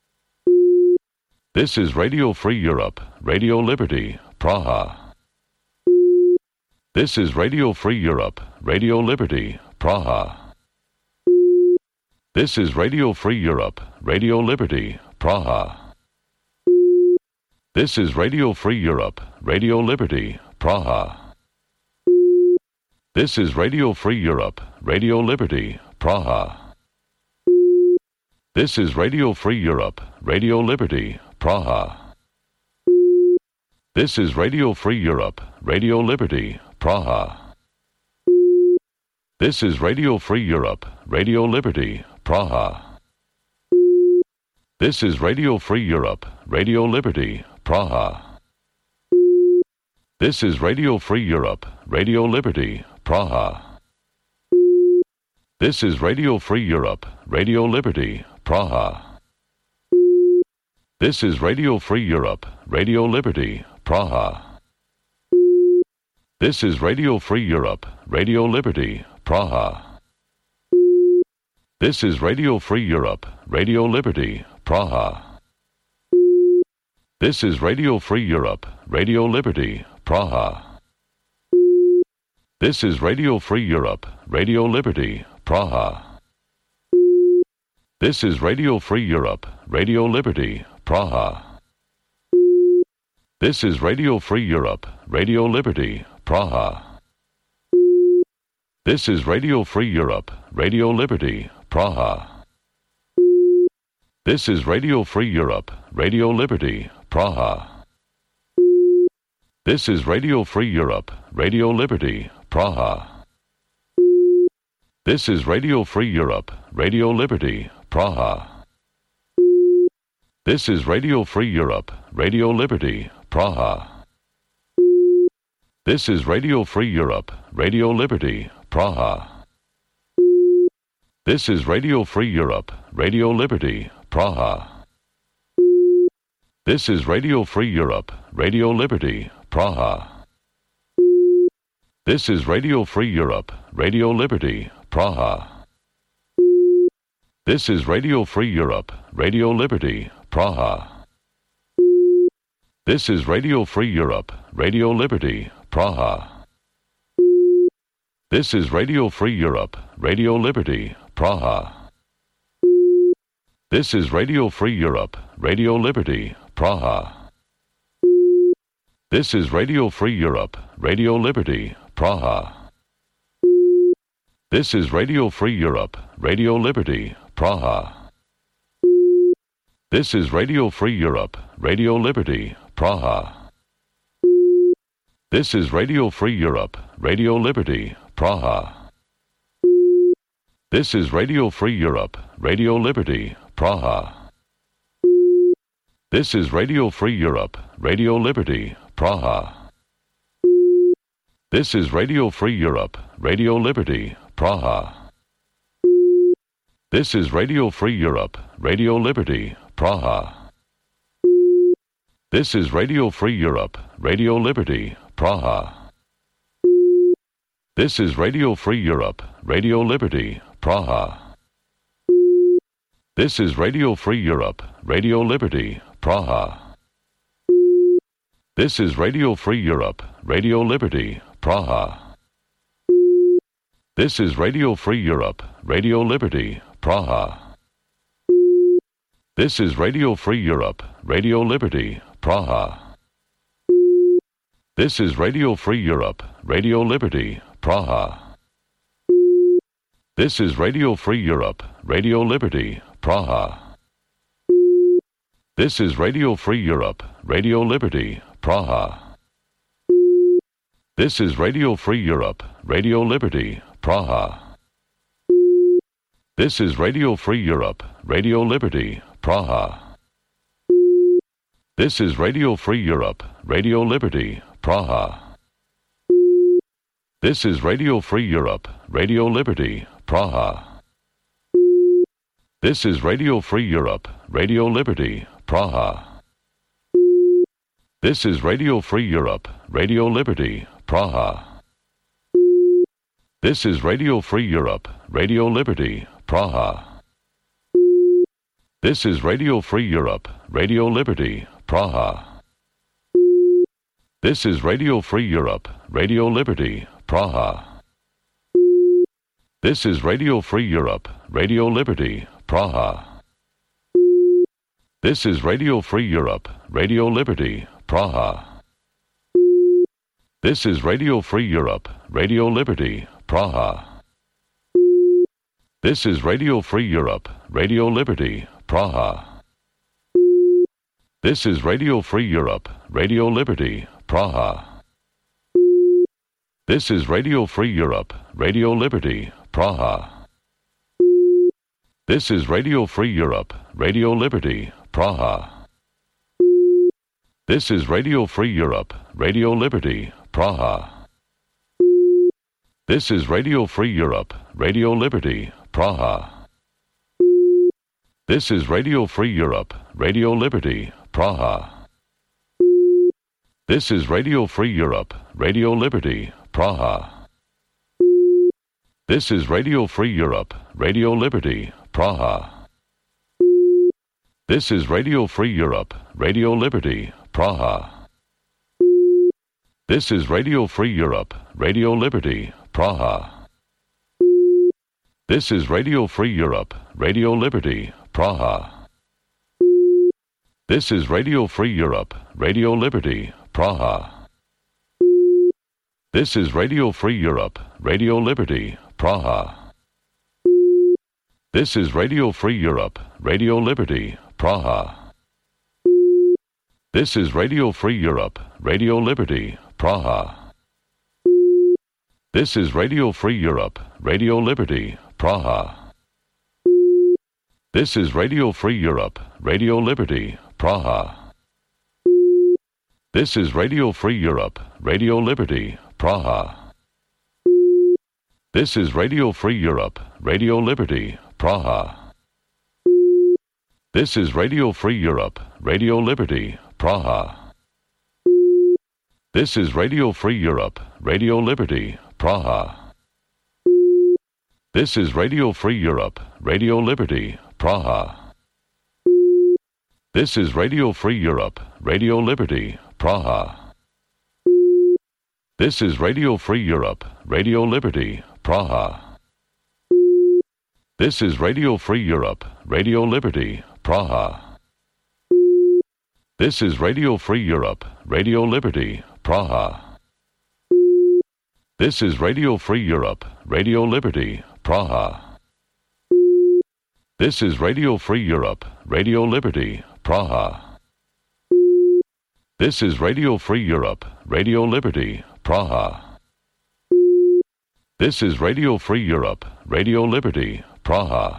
This is Radio Free Europe, Radio Liberty, Praha. This is Radio Free Europe, Radio Liberty, Praha. This is Radio Free Europe, Radio Liberty, Praha. This is Radio Free Europe, Radio Liberty, Praha. This is Radio Free Europe, Radio Liberty, Praha. This is Radio Free Europe, Radio Liberty, Praha. This is Radio Free Europe, Radio Liberty, Praha. This is Radio Free Europe, Radio Liberty, Praha. This is Radio Free Europe, Radio Liberty, Praha. This is Radio Free Europe, Radio Liberty, Praha. This is Radio Free Europe, Radio Liberty, Praha. This is Radio Free Europe, Radio Liberty, Praha. This is Radio Free Europe, Radio Liberty, Praha. This is Radio Free Europe, Radio Liberty, Praha. This is Radio Free Europe, Radio Liberty, Praha. This is Radio Free Europe, Radio Liberty, Praha. This is Radio Free Europe, Radio Liberty, Praha. This is Radio Free Europe, Radio Liberty, Praha. This is Radio Free Europe, Radio Liberty, Praha. This is Radio Free Europe, Radio Liberty, Praha. This is Radio Free Europe, Radio Liberty, Praha. This is Radio Free Europe, Radio Liberty, Praha. This is Radio Free Europe, Radio Liberty, Praha. This is Radio Free Europe, Radio Liberty, Praha. This is Radio Free Europe, Radio Liberty, Praha. This is Radio Free Europe, Radio Liberty, Praha. This is Radio Free Europe, Radio Liberty, Praha. This is Radio Free Europe, Radio Liberty, Praha. This is Radio Free Europe, Radio Liberty, Praha. This is Radio Free Europe, Radio Liberty, Praha. This is Radio Free Europe, Radio Liberty, Praha. This is Radio Free Europe, Radio Liberty, Praha. This is Radio Free Europe, Radio Liberty, Praha. This is Radio Free Europe, Radio Liberty, Praha. This is Radio Free Europe, Radio Liberty, Praha. This is Radio Free Europe, Radio Liberty, Praha. This is Radio Free Europe, Radio Liberty, Praha. This is Radio Free Europe, Radio Liberty, Praha. This is Radio Free Europe, Radio Liberty, Praha. This is Radio Free Europe, Radio Liberty, Praha. This is Radio Free Europe, Radio Liberty, Praha. This is Radio Free Europe, Radio Liberty, Praha. This is Radio Free Europe, Radio Liberty, Praha. This is Radio Free Europe, Radio Liberty, Praha. This is Radio Free Europe, Radio Liberty, Praha. This is Radio Free Europe, Radio Liberty, Praha. This is Radio Free Europe, Radio Liberty, Praha. This is Radio Free Europe, Radio Liberty, Praha. This is Radio Free Europe, Radio Liberty, Praha. This is Radio Free Europe, Radio Liberty, Praha. This is Radio Free Europe, Radio Liberty, Praha. This is Radio Free Europe, Radio Liberty, Praha. This is Radio Free Europe, Radio Liberty, Praha. This is Radio Free Europe, Radio Liberty, Praha. This is Radio Free Europe, Radio Liberty, Praha. This is Radio Free Europe, Radio Liberty, Praha. This is Radio Free Europe, Radio Liberty, Praha. This is Radio Free Europe, Radio Liberty, Praha. This is Radio Free Europe, Radio Liberty, Praha. This is Radio Free Europe, Radio Liberty, Praha. This is Radio Free Europe, Radio Liberty, Praha. This is Radio Free Europe, Radio Liberty, Praha. This is Radio Free Europe, Radio Liberty, Praha. This is Radio Free Europe, Radio Liberty, Praha. This is Radio Free Europe, Radio Liberty, Praha. This is Radio Free Europe, Radio Liberty, Praha. This is Radio Free Europe, Radio Liberty, Praha. This is Radio Free Europe, Radio Liberty, Praha. This is Radio Free Europe, Radio Liberty, Praha. This is Radio Free Europe, Radio Liberty, Praha. This is Radio Free Europe, Radio Liberty, Praha. This is Radio Free Europe, Radio Liberty, Praha. This is Radio Free Europe, Radio Liberty, Praha. This is Radio Free Europe, Radio Liberty, Praha. This is Radio Free Europe, Radio Liberty, Praha. This is Radio Free Europe, Radio Liberty, Praha. This is Radio Free Europe, Radio Liberty, Praha. This is Radio Free Europe, Radio Liberty, Praha. This is Radio Free Europe, Radio Liberty, Praha. This is Radio Free Europe, Radio Liberty, Praha. This is Radio Free Europe, Radio Liberty, Praha. This is Radio Free Europe, Radio Liberty, Praha. This is Radio Free Europe, Radio Liberty, Praha. This is Radio Free Europe, Radio Liberty, Praha. This is Radio Free Europe, Radio Liberty, Praha. This is Radio Free Europe, Radio Liberty, Praha. This is Radio Free Europe, Radio Liberty, Praha. This is Radio Free Europe, Radio Liberty, Praha. This is Radio Free Europe, Radio Liberty, Praha. This is Radio Free Europe, Radio Liberty, Praha. This is Radio Free Europe, Radio Liberty, Praha.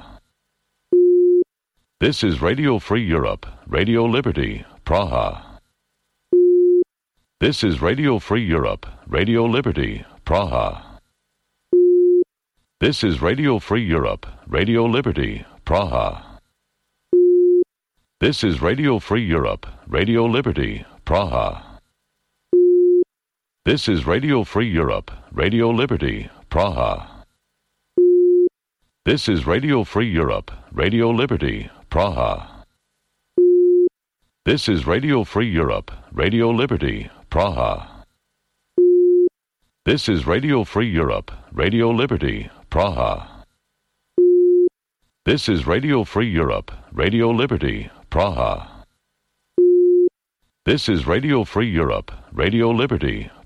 This is Radio Free Europe, Radio Liberty, Praha. This is Radio Free Europe, Radio Liberty, Praha. This is Radio Free Europe, Radio Liberty, Praha. This is Radio Free Europe, Radio Liberty, Praha. This is Radio Free Europe, Radio Liberty, Praha. This is Radio Free Europe, Radio Liberty, Praha. This is Radio Free Europe, Radio Liberty, Praha. This is Radio Free Europe, Radio Liberty, Praha. This is Radio Free Europe, Radio Liberty, Praha. This is Radio Free Europe, Radio Liberty,